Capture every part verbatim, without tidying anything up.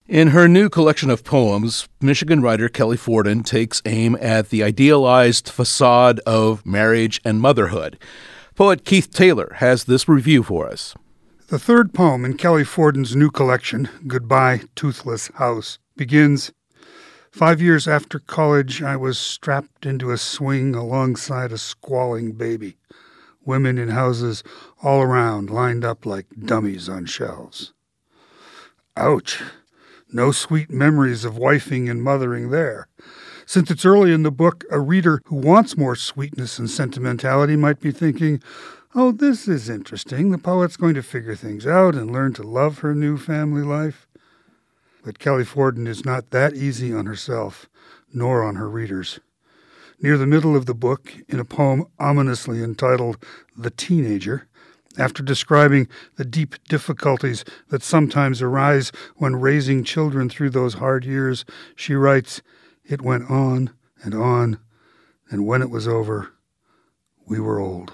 In her new collection of poems, Michigan writer Kelly Forden takes aim at the idealized facade of marriage and motherhood. Poet Keith Taylor has this review for us. The third poem in Kelly Forden's new collection, Goodbye, Toothless House, begins, Five years after college, I was strapped into a swing alongside a squalling baby. Women in houses all around lined up like dummies on shelves. Ouch! No sweet memories of wifing and mothering there. Since it's early in the book, a reader who wants more sweetness and sentimentality might be thinking, oh, this is interesting. The poet's going to figure things out and learn to love her new family life. But Kelly Forden is not that easy on herself, nor on her readers. Near the middle of the book, in a poem ominously entitled The Teenager, after describing the deep difficulties that sometimes arise when raising children through those hard years, she writes, It went on and on, and when it was over, we were old.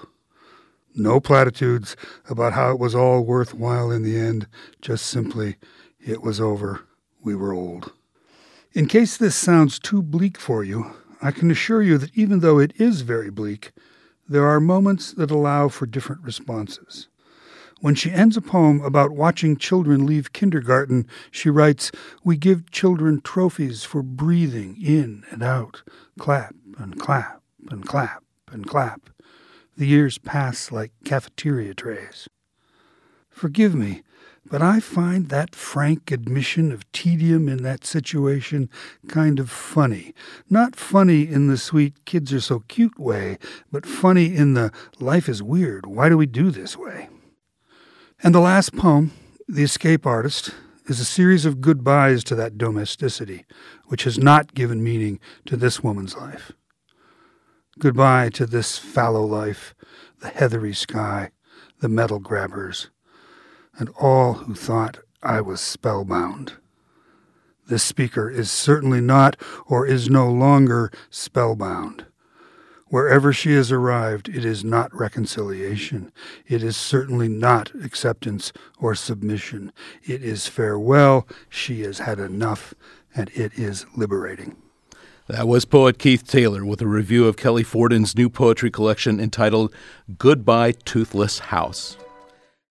No platitudes about how it was all worthwhile in the end, just simply, it was over, we were old. In case this sounds too bleak for you, I can assure you that even though it is very bleak, there are moments that allow for different responses. When she ends a poem about watching children leave kindergarten, she writes, We give children trophies for breathing in and out, clap and clap and clap and clap. The years pass like cafeteria trays. Forgive me, but I find that frank admission of tedium in that situation kind of funny. Not funny in the sweet kids are so cute way, but funny in the life is weird, why do we do this way? And the last poem, The Escape Artist, is a series of goodbyes to that domesticity, which has not given meaning to this woman's life. Goodbye to this fallow life, the heathery sky, the metal grabbers, and all who thought I was spellbound. This speaker is certainly not or is no longer spellbound. Wherever she has arrived, it is not reconciliation. It is certainly not acceptance or submission. It is farewell. She has had enough, and it is liberating. That was poet Keith Taylor with a review of Kelly Forden's new poetry collection entitled Goodbye, Toothless House.